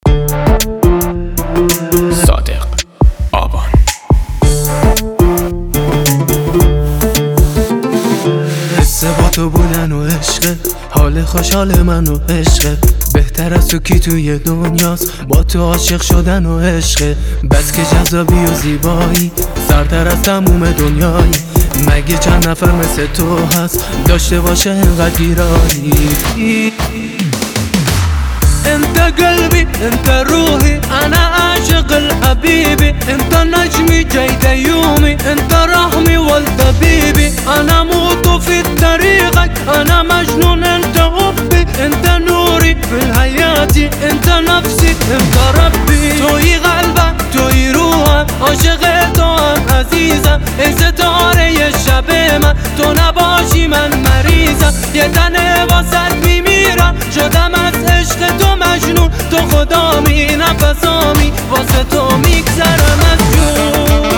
صادق آبان. حس با تو بودن و عشقه، حال خوشحال من و عشقه، بهتر از تو کی توی دنیاست، با تو عاشق شدن و عشقه. بس که جذابی و زیبایی، سرتر از تموم دنیایی. مگه چند نفر مثل تو هست داشته باشه انقدر گیرایی؟ انت قلبي انت روحي انا عاشق الحبيبي، انت نجمي جيد يومي، انت رحمي والطبيبي، انا موت في طريقك، انا مجنون انت حبي، انت نوري في الحياة، انت نفسي انت ربي. توی قلبم توی روحم عاشق تو هم عزیزم، ای ستاره شب من تو نباشی من مریضم، یه تنه واسط میمیرم شدم از عشق تو مجنون، تو خدامی نفسامی واسه تو میگذرم از جون.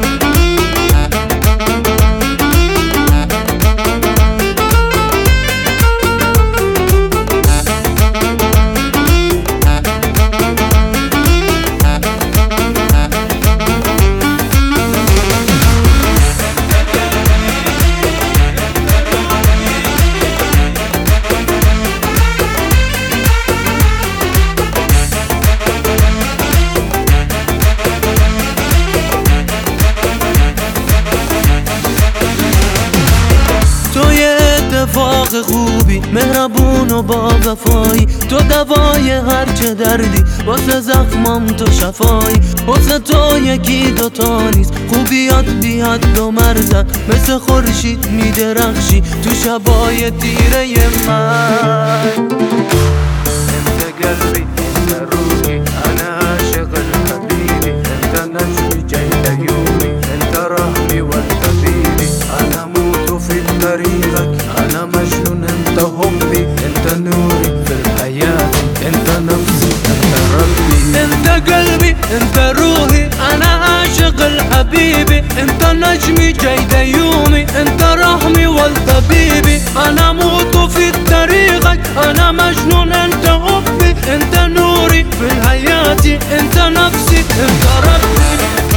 اتفاق خوبی مهربون و با وفایی، تو دوای هر چه دردی واسه زخمام تو شفایی. واسه تو یکی دوتا نیست خوبیات بیاد و مرزن، مثل خورشید میدرخشی تو شبای تیره من. انت قلبی انت روحی انا عاشق الحبیبی، انت نجمی جید یومی، انت رحمی والطبیبی، انا موت في طريقك، أنا مجنون أنت حبي، أنت نوري في الحياة، أنت نفسي أنت ربي. أنت قلبي أنت روحي أنا عاشق الحبيبي، أنت نجمي جيد يومي، أنت رحمي والطبيبي، أنا موت في طريقك، أنا مجنون أنت حبي، أنت نوري في الحياة، أنت نفسي أنت ربي.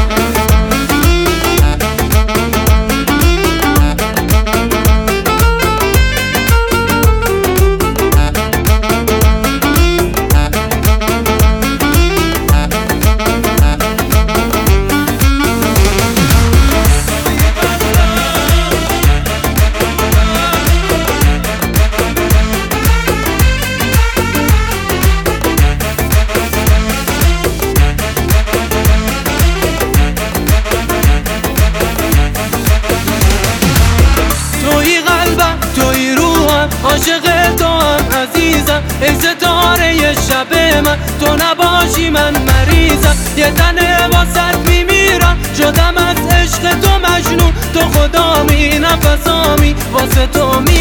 عاشق تو هم عزیزم، ای ستاره شب من تو نباشی من مریضم، یه تنه واسط میمیرم شدم از عشق تو مجنون، تو خدامی نفسامی واسه تو